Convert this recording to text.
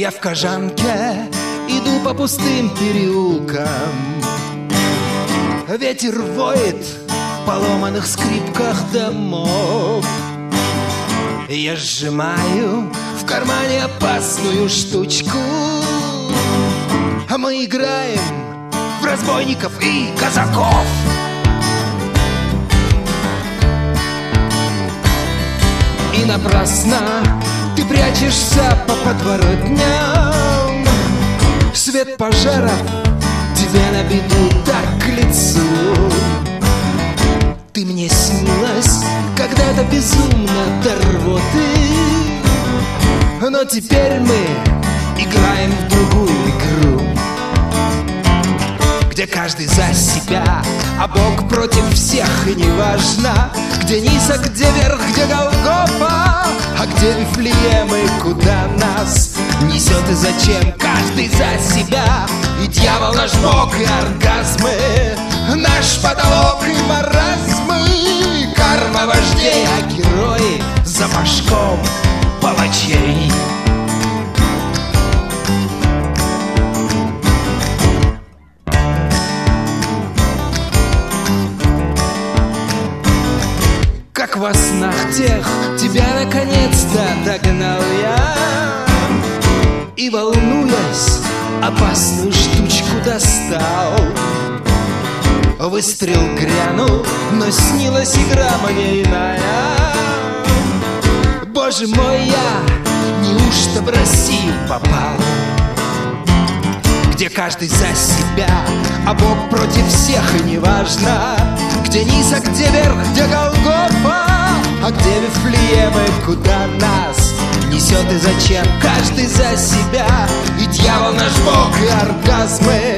Я в Кожанке иду по пустым переулкам. Ветер воет в поломанных скрипках домов. Я сжимаю в кармане опасную штучку, а мы играем в разбойников и казаков. И напрасно ты прячешься по подворотням. Свет пожаров тебе на беду так к лицу. Ты мне снилась когда-то безумно до рвоты, но теперь мы играем в другую игру, где каждый за себя, а Бог против всех. И неважно, где низ, а где верх, где Голгофа, а где Вифлеем и куда нас несет и зачем. Каждый за себя, и дьявол наш Бог, и оргазмы наш потолок, и маразмы. Карма вождей, а герои за башком палачей. Как во снах тех тебя наконец-то догнал я, и, волнуясь, опасную штучку достал. Выстрел грянул, но снилась игра мне иная. Боже мой, я неужто в Россию попал, где каждый за себя, а Бог против всех. И неважно, где низ, а где верх, где Голгофа, а где Вифлеем и куда нас несет и зачем. Каждый за себя, и дьявол наш Бог, и оргазмы